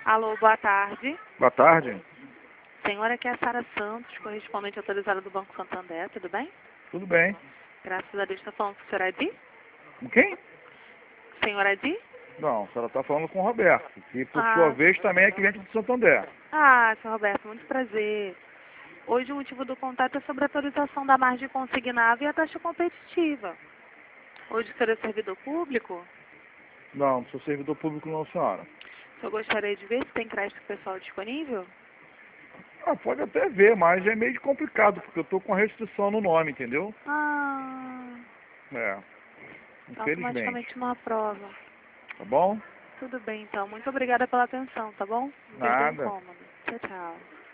Alô, boa tarde. Boa tarde. Senhora, aqui é a Sara Santos, correspondente autorizada do Banco Santander, tudo bem? Tudo bem. Graças a Deus, está falando com o senhor Adi? Com quem? Senhor Adi? Não, a senhora está falando com o Roberto, que por Ah. sua vez também é cliente do Santander. Senhor Roberto, muito prazer. Hoje o motivo do contato é sobre a atualização da margem consignável e a taxa competitiva. Hoje o senhor é servidor público? Não, sou servidor público não, senhora. O senhor gostaria de ver se tem crédito pessoal disponível? Ah, pode até ver, mas é meio complicado, porque eu estou com a restrição no nome, entendeu? É, infelizmente. Automaticamente não aprova. Tá bom? Tudo bem, então. Muito obrigada pela atenção, tá bom? Não perdoe o Nada. incômodo. Tchau, tchau.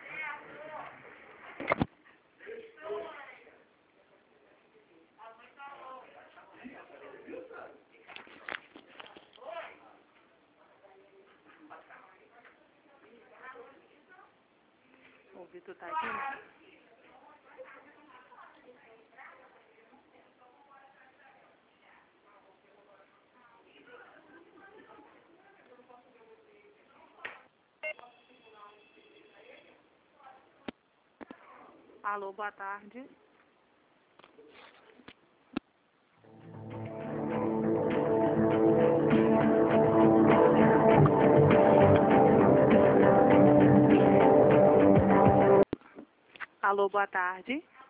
O Vitor tá aqui? Alô, boa tarde. Alô, boa tarde.